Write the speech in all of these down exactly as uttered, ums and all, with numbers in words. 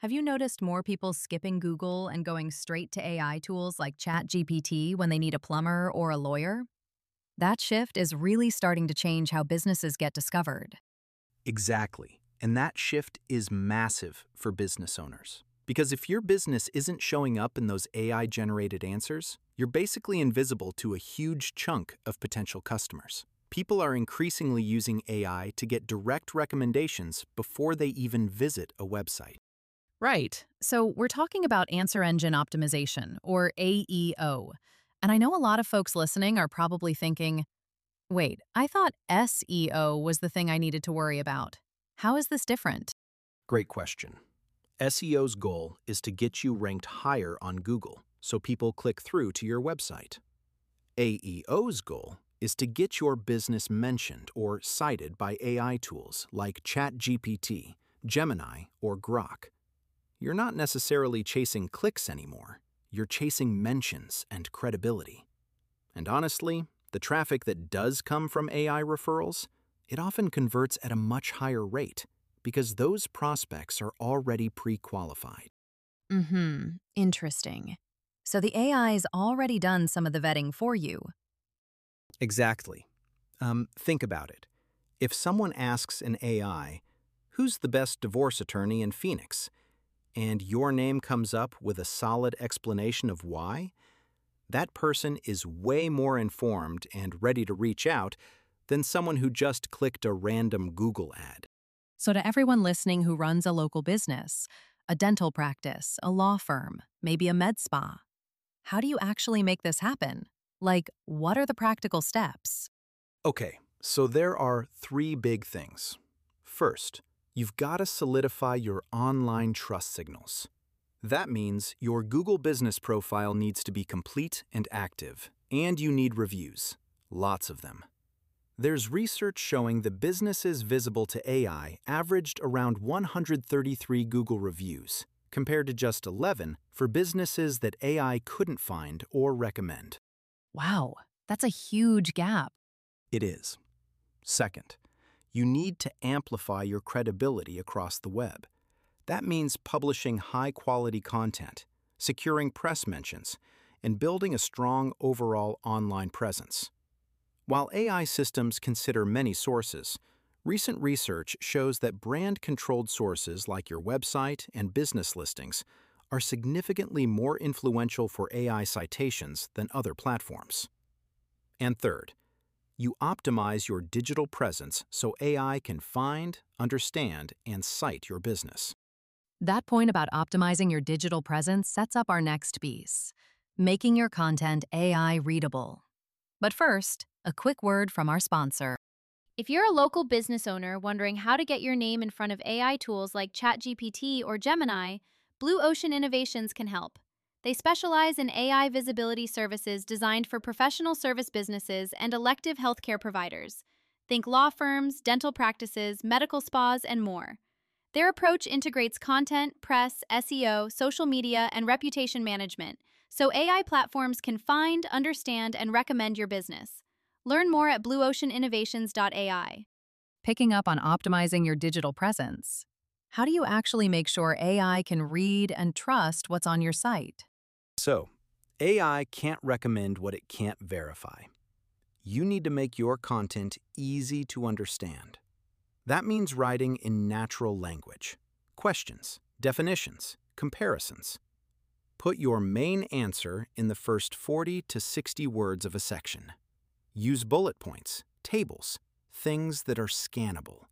Have you noticed more people skipping Google and going straight to A I tools like ChatGPT when they need a plumber or a lawyer? That shift is really starting to change how businesses get discovered. Exactly. And that shift is massive for business owners. Because if your business isn't showing up in those A I-generated answers, you're basically invisible to a huge chunk of potential customers. People are increasingly using A I to get direct recommendations before they even visit a website. Right. So we're talking about answer engine optimization, or A E O. And I know a lot of folks listening are probably thinking, wait, I thought S E O was the thing I needed to worry about. How is this different? Great question. S E O's goal is to get you ranked higher on Google so people click through to your website. A E O's goal is to get your business mentioned or cited by A I tools like ChatGPT, Gemini, or Grok. You're not necessarily chasing clicks anymore. You're chasing mentions and credibility. And honestly, the traffic that does come from A I referrals, it often converts at a much higher rate because those prospects are already pre-qualified. Mm-hmm. Interesting. So the A I's already done some of the vetting for you. Exactly. Um, think about it. If someone asks an A I, who's the best divorce attorney in Phoenix? And your name comes up with a solid explanation of why, that person is way more informed and ready to reach out than someone who just clicked a random Google ad. So to everyone listening who runs a local business, a dental practice, a law firm, maybe a med spa, how do you actually make this happen? Like, what are the practical steps? Okay, so there are three big things. First, you've got to solidify your online trust signals. That means your Google business profile needs to be complete and active, and you need reviews, lots of them. There's research showing that businesses visible to A I averaged around one hundred thirty-three Google reviews, compared to just eleven for businesses that A I couldn't find or recommend. Wow, that's a huge gap. It is. Second, you need to amplify your credibility across the web. That means publishing high-quality content, securing press mentions, and building a strong overall online presence. While A I systems consider many sources, recent research shows that brand-controlled sources like your website and business listings are significantly more influential for A I citations than other platforms. And third, you optimize your digital presence so A I can find, understand, and cite your business. That point about optimizing your digital presence sets up our next piece, making your content A I readable. But first, a quick word from our sponsor. If you're a local business owner wondering how to get your name in front of A I tools like ChatGPT or Gemini, Blue Ocean Innovations can help. They specialize in A I visibility services designed for professional service businesses and elective healthcare providers. Think law firms, dental practices, medical spas, and more. Their approach integrates content, press, S E O, social media, and reputation management, so A I platforms can find, understand, and recommend your business. Learn more at blue ocean innovations dot A I. Picking up on optimizing your digital presence. How do you actually make sure A I can read and trust what's on your site? So, A I can't recommend what it can't verify. You need to make your content easy to understand. That means writing in natural language, questions, definitions, comparisons. Put your main answer in the first forty to sixty words of a section. Use bullet points, tables, things that are scannable.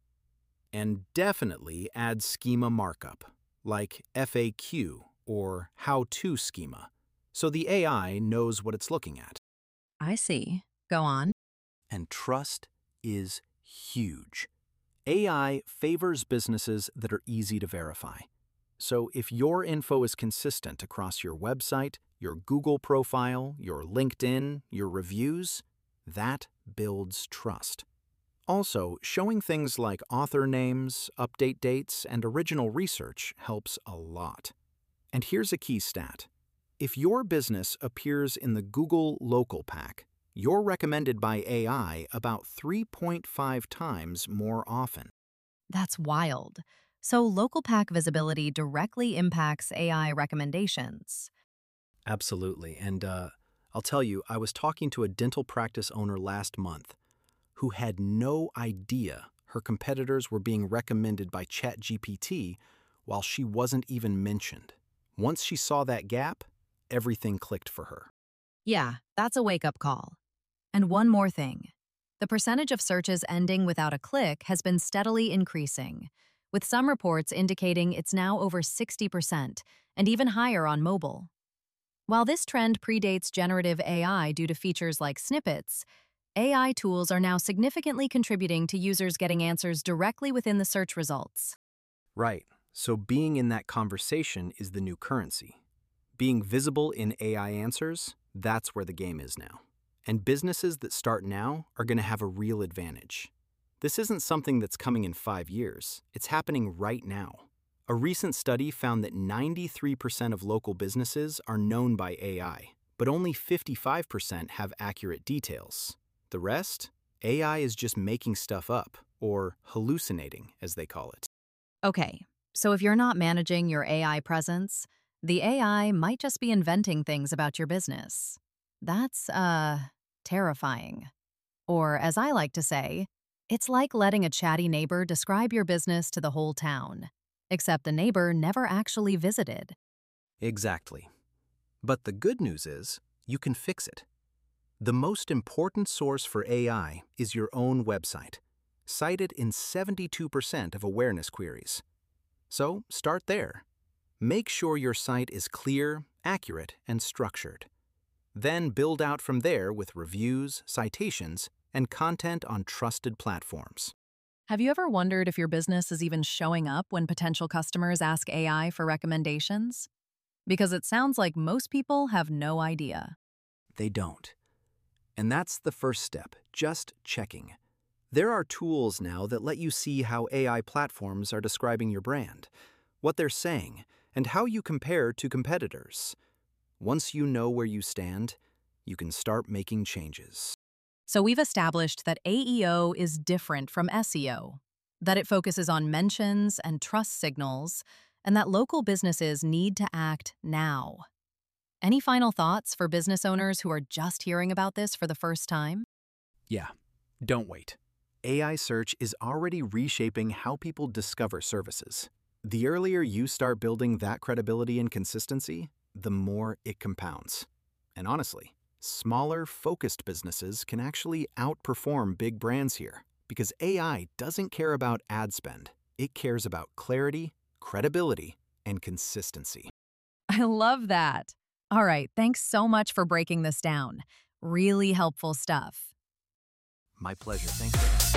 And definitely add schema markup, like F A Q or how-to schema, so the A I knows what it's looking at. I see. Go on. And trust is huge. A I favors businesses that are easy to verify. So if your info is consistent across your website, your Google profile, your LinkedIn, your reviews, that builds trust. Also, showing things like author names, update dates, and original research helps a lot. And here's a key stat. If your business appears in the Google Local Pack, you're recommended by A I about three point five times more often. That's wild. So local pack visibility directly impacts A I recommendations. Absolutely. And uh, I'll tell you, I was talking to a dental practice owner last month who had no idea her competitors were being recommended by ChatGPT while she wasn't even mentioned. Once she saw that gap, everything clicked for her. Yeah, that's a wake-up call. And one more thing. The percentage of searches ending without a click has been steadily increasing, with some reports indicating it's now over sixty percent, and even higher on mobile. While this trend predates generative A I due to features like snippets, A I tools are now significantly contributing to users getting answers directly within the search results. Right. So being in that conversation is the new currency. Being visible in A I answers, that's where the game is now. And businesses that start now are going to have a real advantage. This isn't something that's coming in five years. It's happening right now. A recent study found that ninety-three percent of local businesses are known by A I, but only fifty-five percent have accurate details. The rest? A I is just making stuff up, or hallucinating, as they call it. Okay, so if you're not managing your A I presence, the A I might just be inventing things about your business. That's, uh, terrifying. Or, as I like to say, it's like letting a chatty neighbor describe your business to the whole town, except the neighbor never actually visited. Exactly. But the good news is, you can fix it. The most important source for A I is your own website, cited in seventy-two percent of awareness queries. So start there. Make sure your site is clear, accurate, and structured. Then build out from there with reviews, citations, and content on trusted platforms. Have you ever wondered if your business is even showing up when potential customers ask A I for recommendations? Because it sounds like most people have no idea. They don't. And that's the first step, just checking. There are tools now that let you see how A I platforms are describing your brand, what they're saying, and how you compare to competitors. Once you know where you stand, you can start making changes. So we've established that A E O is different from S E O, that it focuses on mentions and trust signals, and that local businesses need to act now. Any final thoughts for business owners who are just hearing about this for the first time? Yeah, don't wait. A I search is already reshaping how people discover services. The earlier you start building that credibility and consistency, the more it compounds. And honestly, smaller, focused businesses can actually outperform big brands here because A I doesn't care about ad spend. It cares about clarity, credibility, and consistency. I love that. All right, thanks so much for breaking this down. Really helpful stuff. My pleasure. Thanks.